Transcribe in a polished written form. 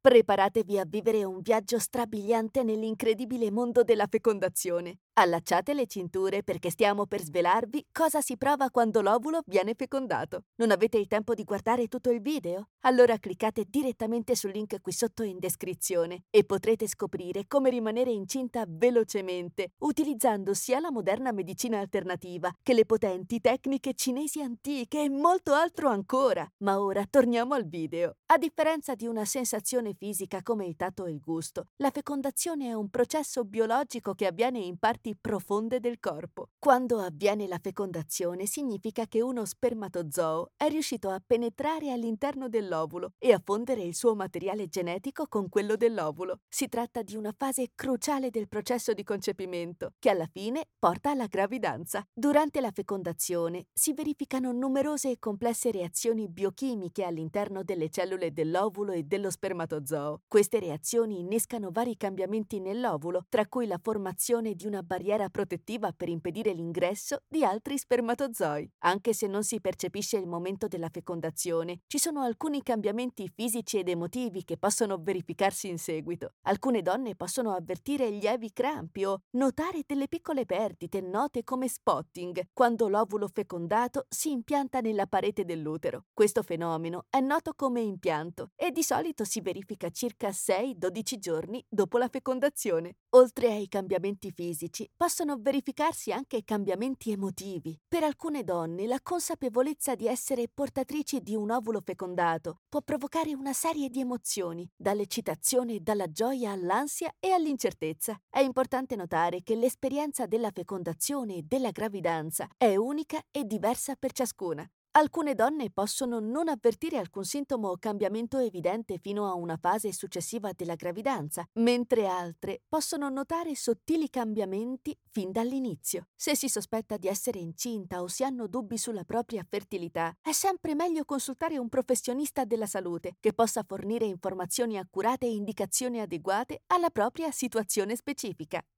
Preparatevi a vivere un viaggio strabiliante nell'incredibile mondo della fecondazione. Allacciate le cinture perché stiamo per svelarvi cosa si prova quando l'ovulo viene fecondato. Non avete il tempo di guardare tutto il video? Allora cliccate direttamente sul link qui sotto in descrizione e potrete scoprire come rimanere incinta velocemente, utilizzando sia la moderna medicina alternativa che le potenti tecniche cinesi antiche e molto altro ancora. Ma ora torniamo al video. A differenza di una sensazione fisica come il tatto e il gusto, la fecondazione è un processo biologico che avviene in parti profonde del corpo. Quando avviene la fecondazione significa che uno spermatozoo è riuscito a penetrare all'interno dell'ovulo e a fondere il suo materiale genetico con quello dell'ovulo. Si tratta di una fase cruciale del processo di concepimento, che alla fine porta alla gravidanza. Durante la fecondazione si verificano numerose e complesse reazioni biochimiche all'interno delle cellule dell'ovulo e dello spermatozoo. Queste reazioni innescano vari cambiamenti nell'ovulo, tra cui la formazione di una barriera protettiva per impedire l'ingresso di altri spermatozoi. Anche se non si percepisce il momento della fecondazione, ci sono alcuni cambiamenti fisici ed emotivi che possono verificarsi in seguito. Alcune donne possono avvertire lievi crampi o notare delle piccole perdite note come spotting quando l'ovulo fecondato si impianta nella parete dell'utero. Questo fenomeno è noto come impianto e di solito si verifica circa 6-12 giorni dopo la fecondazione. Oltre ai cambiamenti fisici, possono verificarsi anche cambiamenti emotivi. Per alcune donne, la consapevolezza di essere portatrici di un ovulo fecondato può provocare una serie di emozioni, dall'eccitazione e dalla gioia all'ansia e all'incertezza. È importante notare che l'esperienza della fecondazione e della gravidanza è unica e diversa per ciascuna. Alcune donne possono non avvertire alcun sintomo o cambiamento evidente fino a una fase successiva della gravidanza, mentre altre possono notare sottili cambiamenti fin dall'inizio. Se si sospetta di essere incinta o si hanno dubbi sulla propria fertilità, è sempre meglio consultare un professionista della salute che possa fornire informazioni accurate e indicazioni adeguate alla propria situazione specifica.